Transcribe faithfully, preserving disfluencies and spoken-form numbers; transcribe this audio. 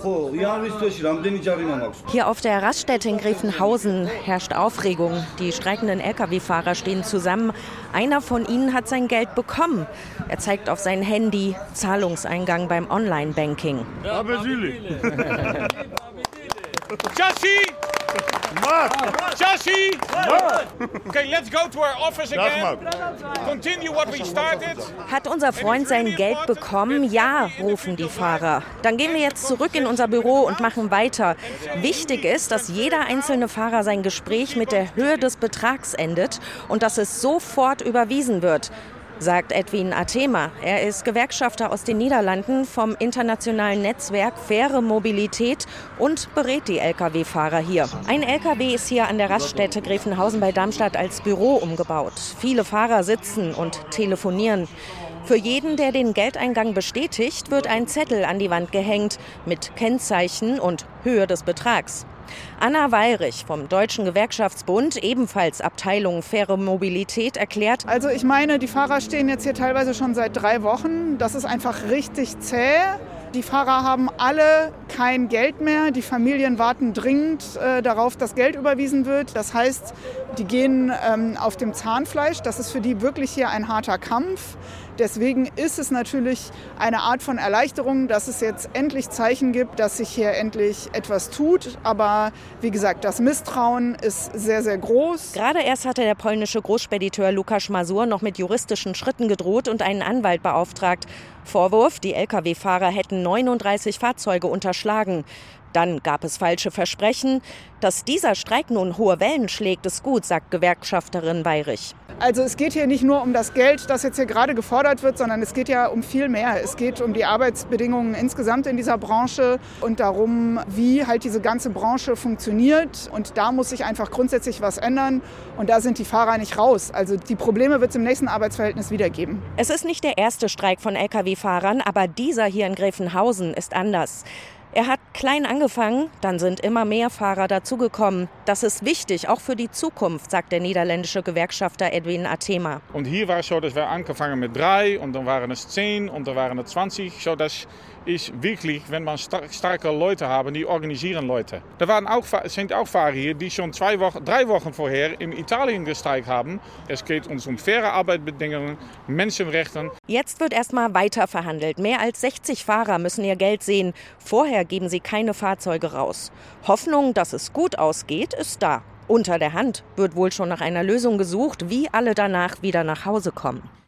Hier auf der Raststätte in Gräfenhausen herrscht Aufregung. Die streikenden L K W-Fahrer stehen zusammen. Einer von ihnen hat sein Geld bekommen. Er zeigt auf sein Handy Zahlungseingang beim Online-Banking. Chassis! Chassis! Okay, let's go to our office again. Continue what we started. Hat unser Freund sein Geld bekommen? Ja, rufen die Fahrer. Dann gehen wir jetzt zurück in unser Büro und machen weiter. Wichtig ist, dass jeder einzelne Fahrer sein Gespräch mit der Höhe des Betrags endet und dass es sofort überwiesen wird, sagt Edwin Atema. Er ist Gewerkschafter aus den Niederlanden vom internationalen Netzwerk Faire Mobilität und berät die L K W-Fahrer hier. Ein L K W ist hier an der Raststätte Gräfenhausen bei Darmstadt als Büro umgebaut. Viele Fahrer sitzen und telefonieren. Für jeden, der den Geldeingang bestätigt, wird ein Zettel an die Wand gehängt mit Kennzeichen und Höhe des Betrags. Anna Weyrich vom Deutschen Gewerkschaftsbund, ebenfalls Abteilung Faire Mobilität, erklärt: Also ich meine, die Fahrer stehen jetzt hier teilweise schon seit drei Wochen. Das ist einfach richtig zäh. Die Fahrer haben alle kein Geld mehr. Die Familien warten dringend äh, darauf, dass Geld überwiesen wird. Das heißt, die gehen ähm, auf dem Zahnfleisch. Das ist für die wirklich hier ein harter Kampf. Deswegen ist es natürlich eine Art von Erleichterung, dass es jetzt endlich Zeichen gibt, dass sich hier endlich etwas tut. Aber wie gesagt, das Misstrauen ist sehr, sehr groß. Gerade erst hatte der polnische Großspediteur Łukasz Mazur noch mit juristischen Schritten gedroht und einen Anwalt beauftragt. Vorwurf, die L K W-Fahrer hätten neununddreißig Fahrzeuge unterschlagen. Dann gab es falsche Versprechen. Dass dieser Streik nun hohe Wellen schlägt, ist gut, sagt Gewerkschafterin Weyrich. Also es geht hier nicht nur um das Geld, das jetzt hier gerade gefordert wird, sondern es geht ja um viel mehr. Es geht um die Arbeitsbedingungen insgesamt in dieser Branche und darum, wie halt diese ganze Branche funktioniert. Und da muss sich einfach grundsätzlich was ändern. Und da sind die Fahrer nicht raus. Also die Probleme wird es im nächsten Arbeitsverhältnis wieder geben. Es ist nicht der erste Streik von L K W-Fahrern, aber dieser hier in Gräfenhausen ist anders. Er hat klein angefangen, dann sind immer mehr Fahrer dazugekommen. Das ist wichtig, auch für die Zukunft, sagt der niederländische Gewerkschafter Edwin Atema. Und hier war es so, dass wir angefangen mit drei und dann waren es zehn und dann waren es zwanzig. So dass ist wirklich, wenn man starke Leute haben, die organisieren Leute. Da waren auch, sind auch Fahrer hier, die schon zwei Wochen, drei Wochen vorher in Italien gestreikt haben. Es geht uns um faire Arbeitsbedingungen, Menschenrechte. Jetzt wird erstmal weiter verhandelt. Mehr als sechzig Fahrer müssen ihr Geld sehen. Vorher geben sie keine Fahrzeuge raus. Hoffnung, dass es gut ausgeht, ist da. Unter der Hand wird wohl schon nach einer Lösung gesucht, wie alle danach wieder nach Hause kommen.